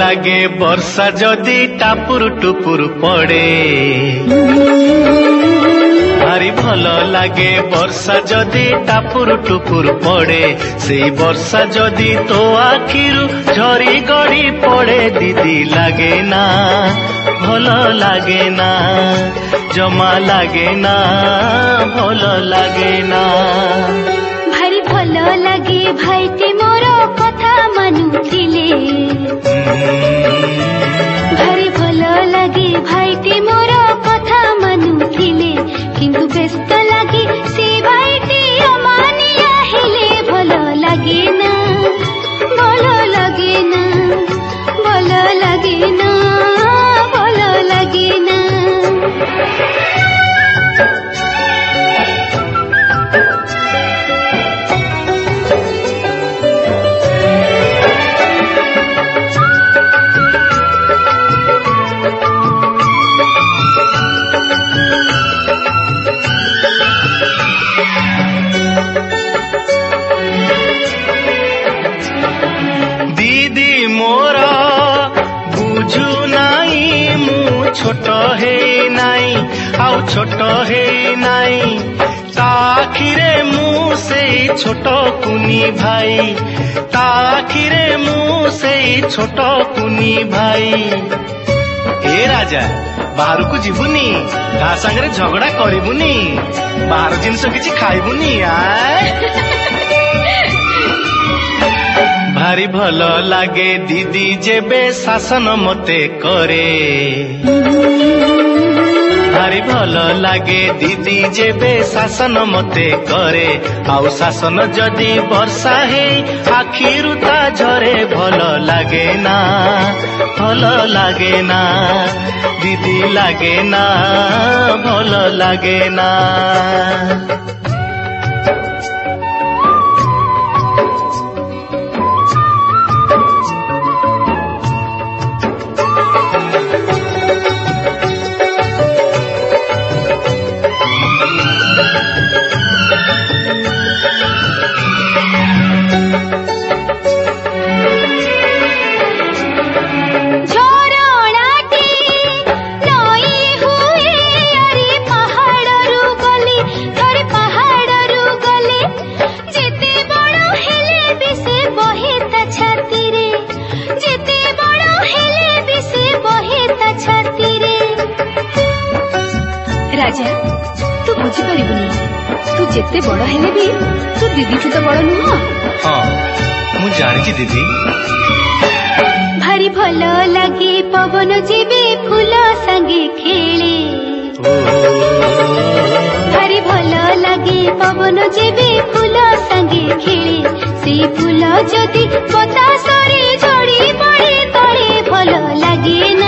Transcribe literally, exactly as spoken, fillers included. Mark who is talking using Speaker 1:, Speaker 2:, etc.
Speaker 1: लागे वर्षा जदि टापुर टुपुर पड़े भारी भल लागे वर्षा जदि टापुर टुपुर पड़े से वर्षा जदि तो आखिरु झरी गड़ी पड़े दीदी लागे ना भल लागे ना जमा लागे ना भल लागे ना
Speaker 2: भारी भल लागे भाईटी मोर कथा मानुथिले भारी भल लागे भाईटी मोर कथा मानुथिले किंतु व्यस्त लागे से भाईटी अमानिया हेले भल लागे ना भल लागे ना भल लागे ना भल लागे ना
Speaker 1: छोट हे नाई आउ छोट हे नाई ताखिरे मु से छोट कुनी भाई ताखिरे मु से छोट कुनी भाई ए राजा बाहर को जीवुनी ता संगे झगड़ा करिबुनी बाहर जिनस किछि खाइबुनी आय भारी भल लागे दीदी जेबे शासन मते करे भारी भल लागे दीदी जेबे शासन मते करे आउ शासन जदि वर्षा हे आखिरु ता झरे भल लागे ना भल लागे ना दीदी लागे ना भल लागे ना
Speaker 2: राजा तू बुझी पारिबुनी तू जेते बड़ हेले भी तू दीदी तू तो बड़ नुह
Speaker 1: हाँ मु जानी दीदी
Speaker 2: भारी भल लागे पवन जेबे फूल संगे खेले भारी भल लागे पवन जेबे फूल संगे खेले से फूल जदि बतासरे झड़ी पड़े तले भल लागे ना